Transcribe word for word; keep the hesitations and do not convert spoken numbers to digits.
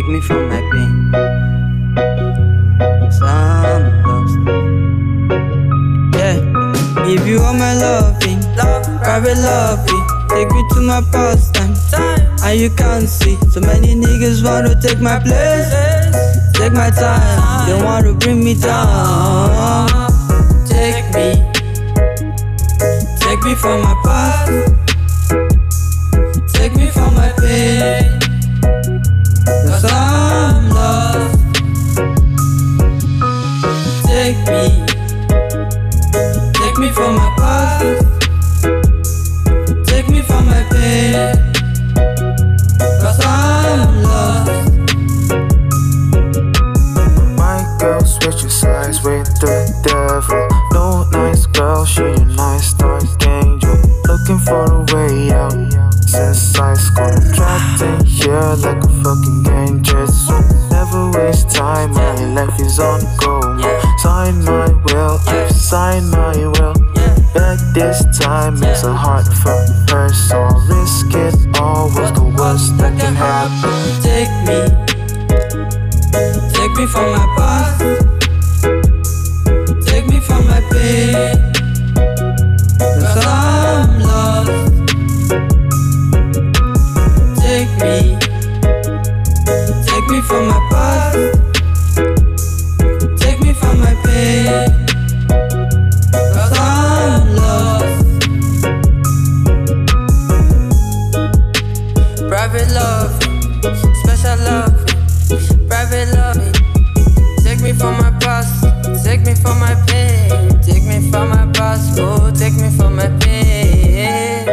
take me from my pain. 'Cause I'm lost. Yeah, give you all my loving, love, private loving. Take me to my pastime, and you can't see. So many niggas wanna take my place, take my time. They wanna bring me down. Take me, take me from my past. Take me from my pain. 'Cause I'm lost. Take me, take me from my past. Take me from my pain. 'Cause I'm lost. My girl switches sides with the devil. No nice girl, she a nice dark angel. Looking for a way out. Since high school, trapped in here like a fucking genjutsu. Never waste time, my life is on go. Sign my will, I've signed my will. Bet this time it's a heart for her, so I'll risk it all. What's the worst that can happen? Take me, take me from my past. Take me from my pain. 'Cause I'm lost. Take me, take me from my past. Take me from my pain. 'Cause I'm lost. Private love, special love, private loving. Take me from my past, take me from my pain. Take me from my past, oh, take me from my pain.